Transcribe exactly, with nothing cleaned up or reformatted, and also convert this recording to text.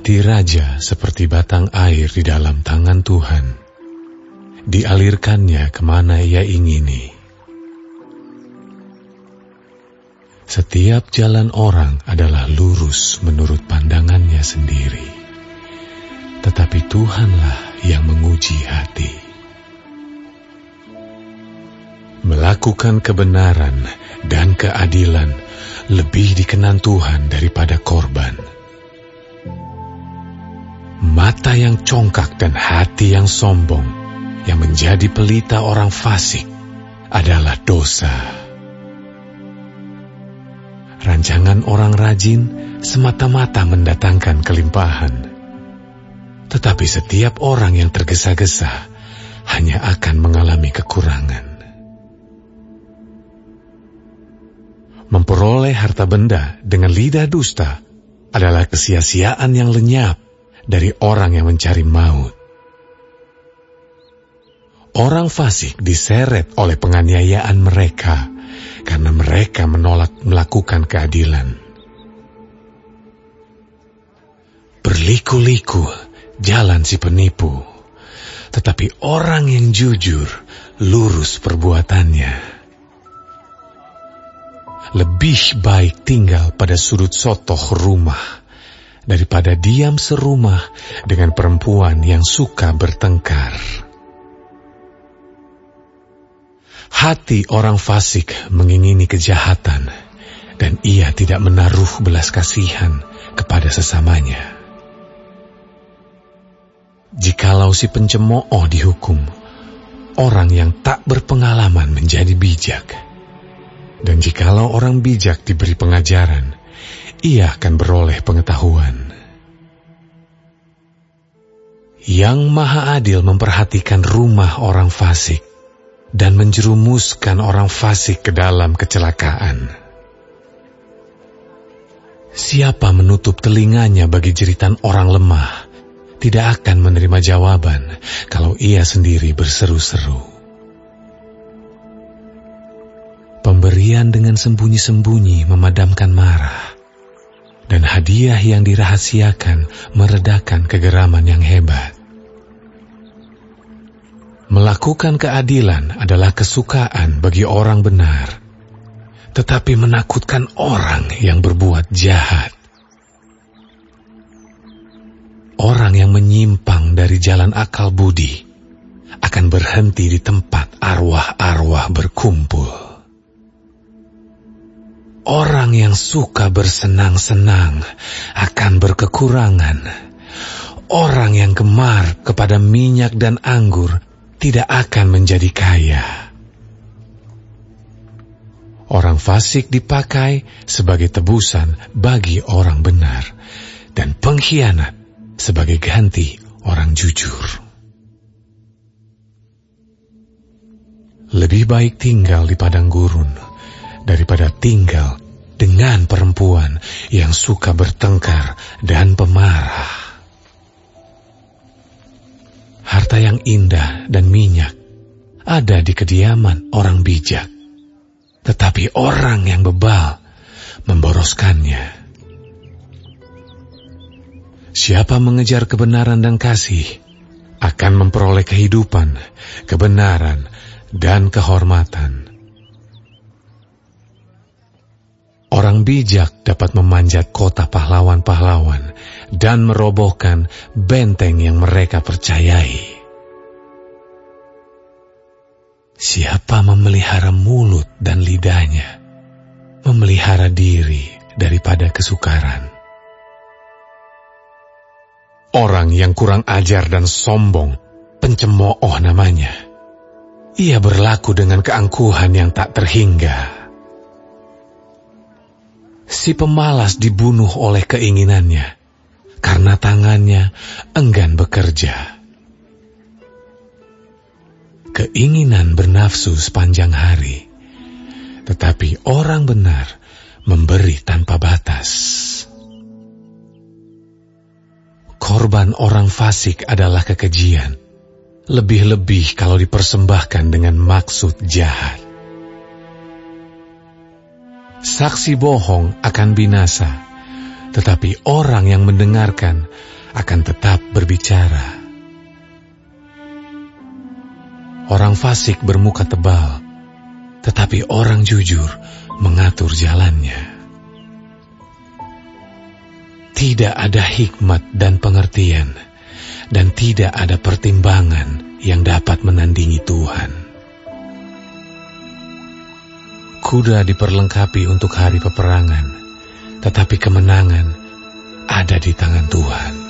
Hati raja seperti batang air di dalam tangan Tuhan. Dialirkannya kemana ia ingini. Setiap jalan orang adalah lurus menurut pandangannya sendiri. Tetapi Tuhanlah yang menguji hati. Melakukan kebenaran dan keadilan lebih dikenan Tuhan daripada korban. Mata yang congkak dan hati yang sombong, yang menjadi pelita orang fasik, adalah dosa. Rancangan orang rajin semata-mata mendatangkan kelimpahan. Tetapi setiap orang yang tergesa-gesa hanya akan mengalami kekurangan. Memperoleh harta benda dengan lidah dusta adalah kesia-siaan yang lenyap dari orang yang mencari maut. Orang fasik diseret oleh penganiayaan mereka karena mereka menolak melakukan keadilan. Berliku-liku jalan si penipu, tetapi orang yang jujur lurus perbuatannya. Lebih baik tinggal pada sudut sotoh rumah daripada diam serumah dengan perempuan yang suka bertengkar. Hati orang fasik mengingini kejahatan, dan ia tidak menaruh belas kasihan kepada sesamanya. Jikalau si pencemooh dihukum, orang yang tak berpengalaman menjadi bijak. Dan jikalau orang bijak diberi pengajaran, ia akan beroleh pengetahuan. Yang Maha Adil memperhatikan rumah orang fasik, dan menjerumuskan orang fasik ke dalam kecelakaan. Siapa menutup telinganya bagi jeritan orang lemah, tidak akan menerima jawaban kalau ia sendiri berseru-seru. Pemberian dengan sembunyi-sembunyi memadamkan marah, dan hadiah yang dirahasiakan meredakan kegeraman yang hebat. Melakukan keadilan adalah kesukaan bagi orang benar, tetapi menakutkan orang yang berbuat jahat. Orang yang menyimpang dari jalan akal budi akan berhenti di tempat arwah-arwah berkumpul. Orang yang suka bersenang-senang akan berkekurangan. Orang yang gemar kepada minyak dan anggur tidak akan menjadi kaya. Orang fasik dipakai sebagai tebusan bagi orang benar, dan pengkhianat sebagai ganti orang jujur. Lebih baik tinggal di padang gurun daripada tinggal dengan perempuan yang suka bertengkar dan pemarah. Harta yang indah dan minyak ada di kediaman orang bijak, tetapi orang yang bebal memboroskannya. Siapa mengejar kebenaran dan kasih akan memperoleh kehidupan, kebenaran, dan kehormatan. Orang bijak dapat memanjat kota pahlawan-pahlawan dan merobohkan benteng yang mereka percayai. Siapa memelihara mulut dan lidahnya, memelihara diri daripada kesukaran. Orang yang kurang ajar dan sombong, pencemooh namanya. Ia berlaku dengan keangkuhan yang tak terhingga. Si pemalas dibunuh oleh keinginannya, karena tangannya enggan bekerja. Keinginan bernafsu sepanjang hari, tetapi orang benar memberi tanpa batas. Korban orang fasik adalah kekejian, lebih-lebih kalau dipersembahkan dengan maksud jahat. Saksi bohong akan binasa, tetapi orang yang mendengarkan akan tetap berbicara. Orang fasik bermuka tebal, tetapi orang jujur mengatur jalannya. Tidak ada hikmat dan pengertian, dan tidak ada pertimbangan yang dapat menandingi Tuhan. Kuda diperlengkapi untuk hari peperangan, tetapi kemenangan ada di tangan Tuhan.